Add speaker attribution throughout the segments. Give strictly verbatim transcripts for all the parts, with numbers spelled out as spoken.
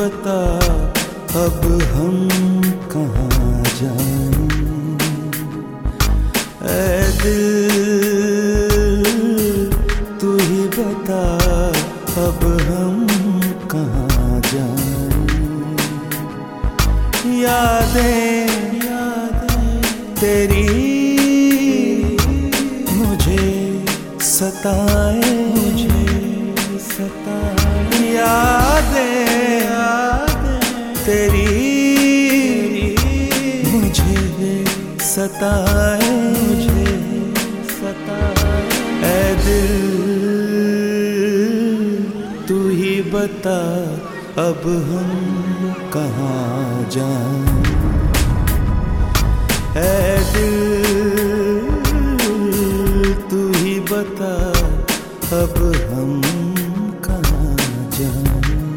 Speaker 1: बता अब हम कहाँ जाएं। ऐ दिल तू ही बता अब हम कहाँ जाएं। यादें यादें तेरी मुझे सताए मुझे सताए। यादें तेरी मुझे सताए मुझे सताए। ऐ दिल तू ही बता अब हम कहाँ जाएं। ऐ दिल तू ही बता अब हम कहाँ जाएं।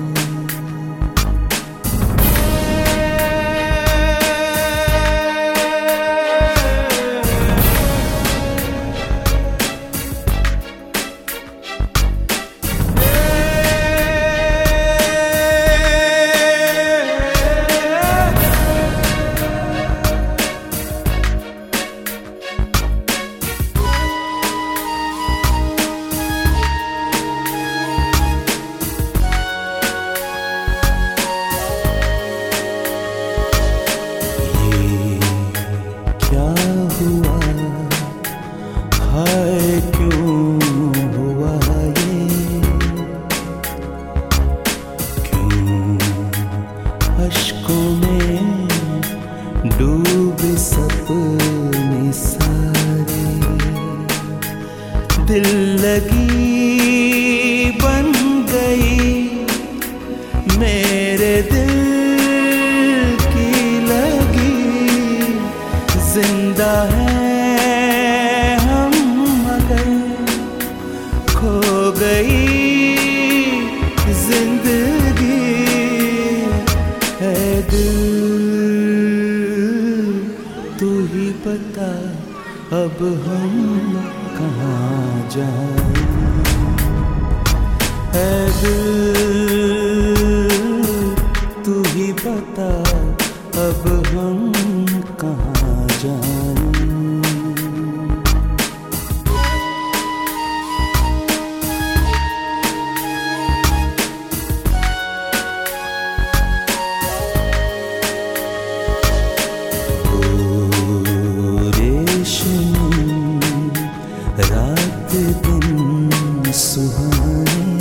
Speaker 1: हाय क्यों हुआ ये, क्यों अश्कों में डूबे सपने सारे। दिल लगी बन गई मेरे दिल की लगी। जिंदा है खो गई जिंदगी। है दिल तू ही बता अब हम कहाँ जाएं। है दिल तू ही बता अब हम कहाँ जाएं। रात दिन सुहाने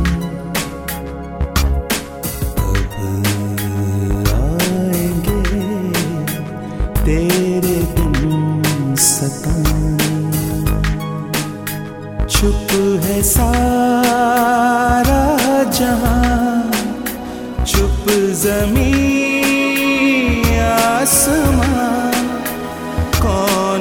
Speaker 1: अब आएंगे तेरे दिन सताने। चुप है सारा जहां, चुप ज़मीं आसमां। कौन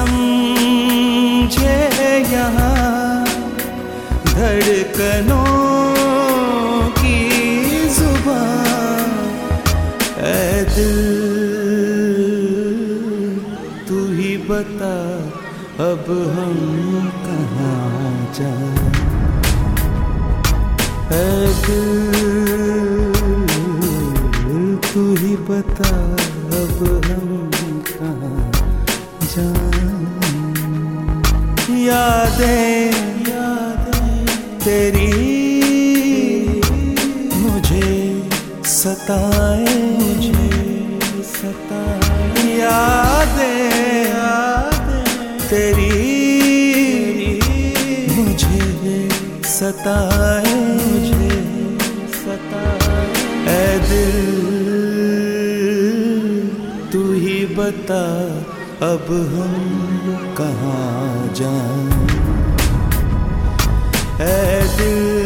Speaker 1: समझे यहाँ धड़कनों की जुबान। ऐ दिल तू ही बता अब हम कहाँ जाएं। ऐ दिल तू ही बता अब हम कहाँ जाएं। यादें यादें तेरी मुझे सताए मुझे सताए। यादें तेरी मुझे सताए मुझे सताए। ऐ दिल तू ही बता अब हम कहाँ जाएं। ऐ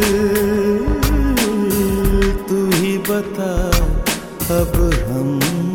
Speaker 1: दिल तू ही बता अब हम